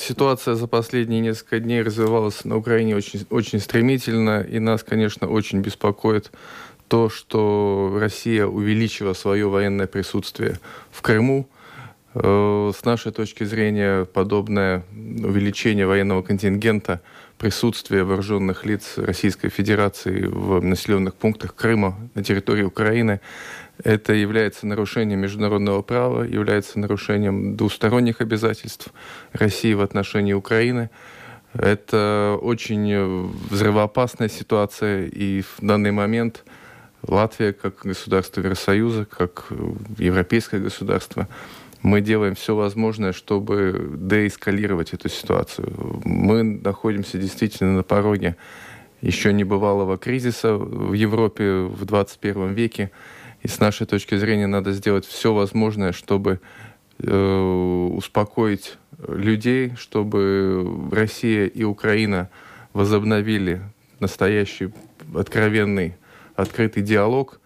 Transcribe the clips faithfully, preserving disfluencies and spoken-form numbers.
ситуация за последние несколько дней развивалась на Украине очень, очень стремительно, и нас, конечно, очень беспокоит то, что Россия увеличила свое военное присутствие в Крыму. С нашей точки зрения, подобное увеличение военного контингента, присутствие вооруженных лиц Российской Федерации в населенных пунктах Крыма на территории Украины, это является нарушением международного права, является нарушением двусторонних обязательств России в отношении Украины. Это очень взрывоопасная ситуация, и в данный момент Латвия, как государство Евросоюза, как европейское государство, мы делаем все возможное, чтобы деэскалировать эту ситуацию. Мы находимся действительно на пороге еще небывалого кризиса в Европе в двадцать первом веке. И с нашей точки зрения надо сделать все возможное, чтобы э, успокоить людей, чтобы Россия и Украина возобновили настоящий, откровенный, открытый диалог,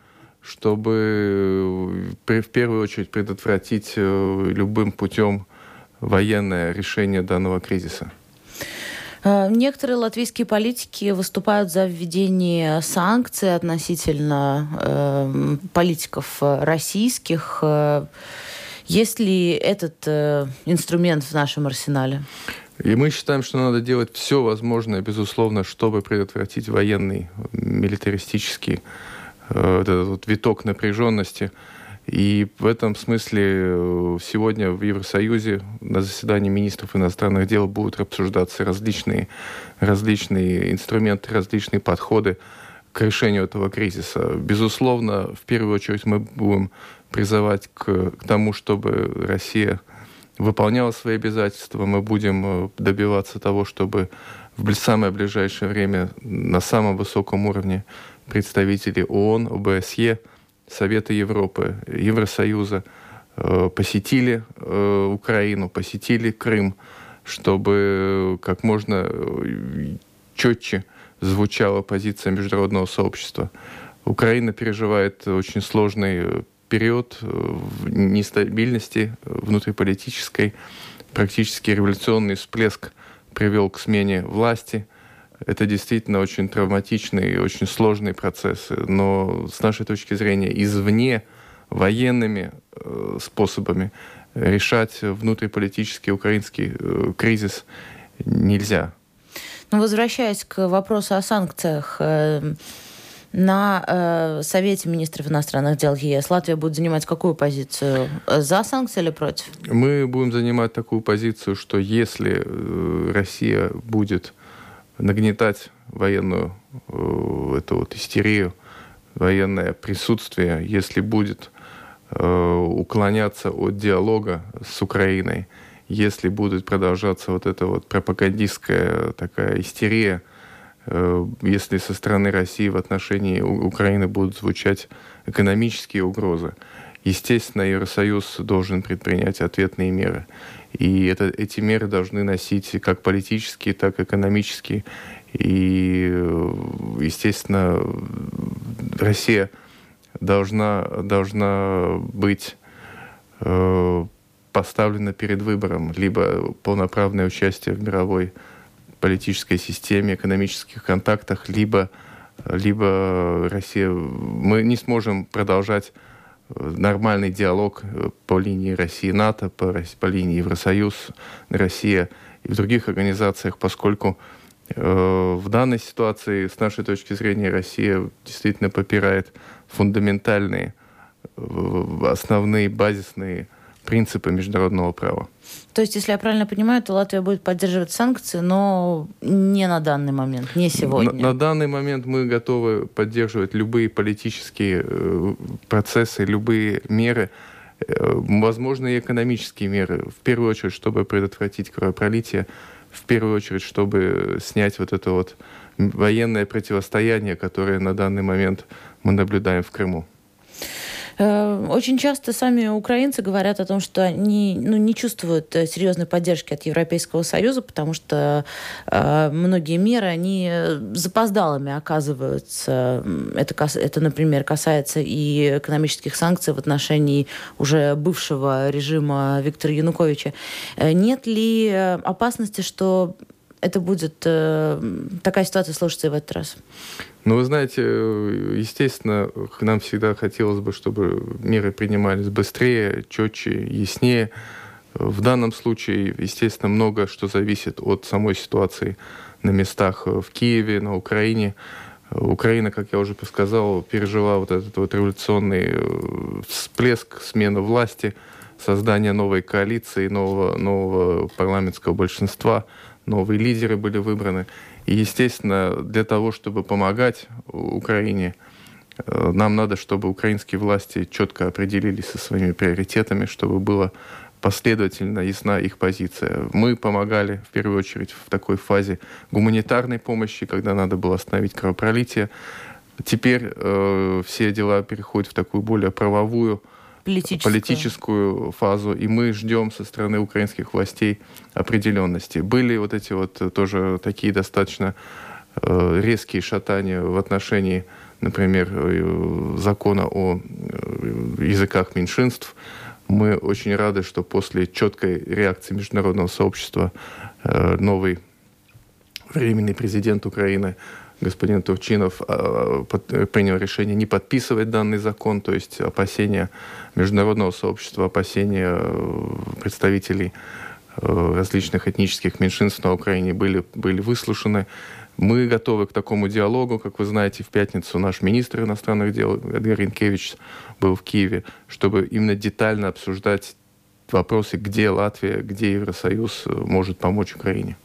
чтобы в первую очередь предотвратить любым путем военное решение данного кризиса. Некоторые латвийские политики выступают за введение санкций относительно э, политиков российских. Есть ли этот э, инструмент в нашем арсенале? И мы считаем, что надо делать все возможное, безусловно, чтобы предотвратить военный, милитаристический вот этот вот виток напряженности. И в этом смысле сегодня в Евросоюзе на заседании министров иностранных дел будут обсуждаться различные, различные инструменты, различные подходы к решению этого кризиса. Безусловно, в первую очередь мы будем призывать к, к тому, чтобы Россия выполняла свои обязательства. Мы будем добиваться того, чтобы в самое ближайшее время на самом высоком уровне представители ООН, ОБСЕ, Совета Европы, Евросоюза э, посетили э, Украину, посетили Крым, чтобы как можно четче звучала позиция международного сообщества. Украина переживает очень сложный период нестабильности внутриполитической, практически революционный всплеск привел к смене власти. Это действительно очень травматичный и очень сложный процесс. Но с нашей точки зрения извне военными э, способами решать внутриполитический украинский э, кризис нельзя. Но возвращаясь к вопросу о санкциях, э, на э, Совете министров иностранных дел ЕС Латвия будет занимать какую позицию? За санкции или против? Мы будем занимать такую позицию, что если э, Россия будет нагнетать военную э, эту вот истерию, военное присутствие, если будет э, уклоняться от диалога с Украиной, если будет продолжаться вот эта вот пропагандистская такая истерия, э, если со стороны России в отношении У- Украины будут звучать экономические угрозы, естественно, Евросоюз должен предпринять ответные меры. И это, эти меры должны носить как политические, так и экономические. И, естественно, Россия должна, должна быть э, поставлена перед выбором либо полноправное участие в мировой политической системе, экономических контактах, либо, либо Россия... Мы не сможем продолжать нормальный диалог по линии России-НАТО, по, по линии Евросоюз, Россия и в других организациях, поскольку э, в данной ситуации, с нашей точки зрения, Россия действительно попирает фундаментальные, э, основные, базисные принципы международного права. То есть, если я правильно понимаю, то Латвия будет поддерживать санкции, но не на данный момент, не сегодня. На, на данный момент мы готовы поддерживать любые политические э, процессы, любые меры, э, возможно, и экономические меры. В первую очередь, чтобы предотвратить кровопролитие, в первую очередь, чтобы снять вот это вот военное противостояние, которое на данный момент мы наблюдаем в Крыму. Очень часто сами украинцы говорят о том, что они ну, не чувствуют серьезной поддержки от Европейского Союза, потому что э, многие меры, они запоздалыми оказываются. Это, это, например, касается и экономических санкций в отношении уже бывшего режима Виктора Януковича. Нет ли опасности, что это будет э, такая ситуация сложится и в этот раз? Ну, вы знаете, естественно, нам всегда хотелось бы, чтобы меры принимались быстрее, четче, яснее. В данном случае, естественно, много что зависит от самой ситуации на местах в Киеве, на Украине. Украина, как я уже сказал, пережила вот этот вот революционный всплеск, смену власти, создание новой коалиции, нового, нового парламентского большинства. Новые лидеры были выбраны. И, естественно, для того, чтобы помогать Украине, нам надо, чтобы украинские власти четко определились со своими приоритетами, чтобы была последовательно ясна их позиция. Мы помогали, в первую очередь, в такой фазе гуманитарной помощи, когда надо было остановить кровопролитие. Теперь э, все дела переходят в такую более правовую, Политическую. политическую фазу, и мы ждем со стороны украинских властей определенности. Были вот эти вот тоже такие достаточно э, резкие шатания в отношении, например, э, закона о э, языках меньшинств. Мы очень рады, что после четкой реакции международного сообщества э, новый временный президент Украины господин Турчинов принял решение не подписывать данный закон, то есть опасения международного сообщества, опасения представителей различных этнических меньшинств на Украине были, были выслушаны. Мы готовы к такому диалогу. Как вы знаете, в пятницу наш министр иностранных дел Эдгар Ринкевич был в Киеве, чтобы именно детально обсуждать вопросы, где Латвия, где Евросоюз может помочь Украине.